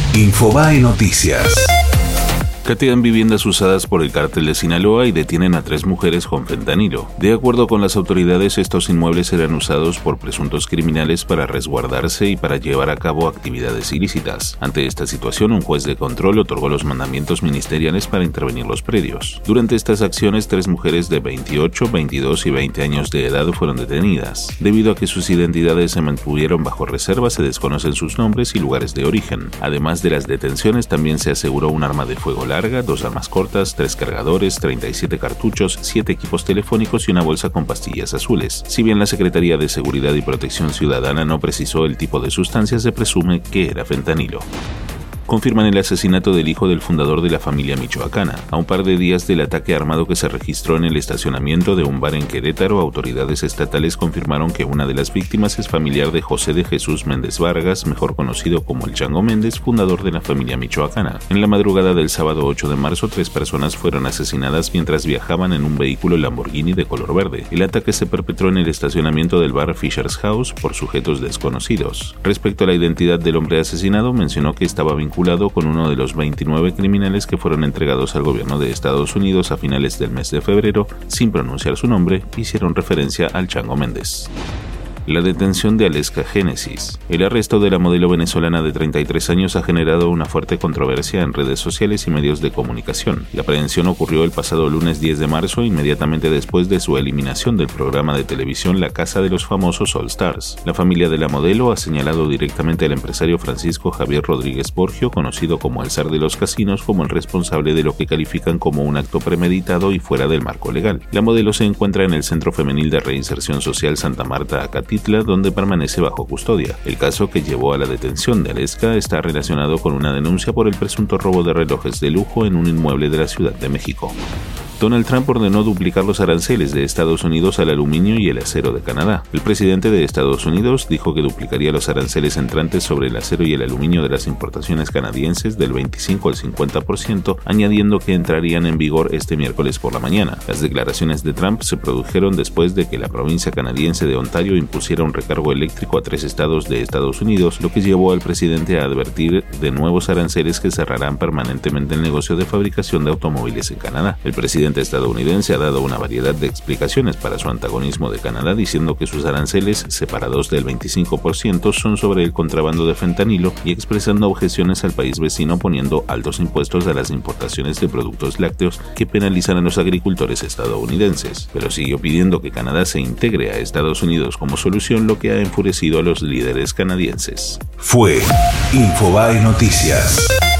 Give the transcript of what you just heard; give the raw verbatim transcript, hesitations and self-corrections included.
Infobae Noticias. Catean viviendas usadas por el cártel de Sinaloa y detienen a tres mujeres con fentanilo. De acuerdo con las autoridades, estos inmuebles eran usados por presuntos criminales para resguardarse y para llevar a cabo actividades ilícitas. Ante esta situación, un juez de control otorgó los mandamientos ministeriales para intervenir los predios. Durante estas acciones, tres mujeres de veintiocho, veintidós y veinte años de edad fueron detenidas. Debido a que sus identidades se mantuvieron bajo reserva, se desconocen sus nombres y lugares de origen. Además de las detenciones, también se aseguró un arma de fuego larga, dos armas cortas, tres cargadores, treinta y siete cartuchos, siete equipos telefónicos y una bolsa con pastillas azules. Si bien la Secretaría de Seguridad y Protección Ciudadana no precisó el tipo de sustancia, se presume que era fentanilo. Confirman el asesinato del hijo del fundador de la familia michoacana. A un par de días del ataque armado que se registró en el estacionamiento de un bar en Querétaro, autoridades estatales confirmaron que una de las víctimas es familiar de José de Jesús Méndez Vargas, mejor conocido como el Chango Méndez, fundador de la familia michoacana. En la madrugada del sábado ocho de marzo, tres personas fueron asesinadas mientras viajaban en un vehículo Lamborghini de color verde. El ataque se perpetró en el estacionamiento del bar Fisher's House por sujetos desconocidos. Respecto a la identidad del hombre asesinado, mencionó que estaba vinculado con uno de los veintinueve criminales que fueron entregados al gobierno de Estados Unidos a finales del mes de febrero. Sin pronunciar su nombre, hicieron referencia al Chango Méndez. La detención de Aleska Génesis. El arresto de la modelo venezolana de treinta y tres años ha generado una fuerte controversia en redes sociales y medios de comunicación. La aprehensión ocurrió el pasado lunes diez de marzo, inmediatamente después de su eliminación del programa de televisión La Casa de los Famosos All Stars. La familia de la modelo ha señalado directamente al empresario Francisco Javier Rodríguez Borgio, conocido como el zar de los casinos, como el responsable de lo que califican como un acto premeditado y fuera del marco legal. La modelo se encuentra en el Centro Femenil de Reinserción Social Santa Marta Acatitla, donde permanece bajo custodia. El caso que llevó a la detención de Aleska está relacionado con una denuncia por el presunto robo de relojes de lujo en un inmueble de la Ciudad de México. Donald Trump ordenó duplicar los aranceles de Estados Unidos al aluminio y el acero de Canadá. El presidente de Estados Unidos dijo que duplicaría los aranceles entrantes sobre el acero y el aluminio de las importaciones canadienses del veinticinco al cincuenta por ciento, añadiendo que entrarían en vigor este miércoles por la mañana. Las declaraciones de Trump se produjeron después de que la provincia canadiense de Ontario impusiera un recargo eléctrico a tres estados de Estados Unidos, lo que llevó al presidente a advertir de nuevos aranceles que cerrarán permanentemente el negocio de fabricación de automóviles en Canadá. El presidente estadounidense ha dado una variedad de explicaciones para su antagonismo de Canadá, diciendo que sus aranceles, separados del veinticinco por ciento, son sobre el contrabando de fentanilo y expresando objeciones al país vecino poniendo altos impuestos a las importaciones de productos lácteos que penalizan a los agricultores estadounidenses. Pero siguió pidiendo que Canadá se integre a Estados Unidos como solución, lo que ha enfurecido a los líderes canadienses. Fue Infobae Noticias.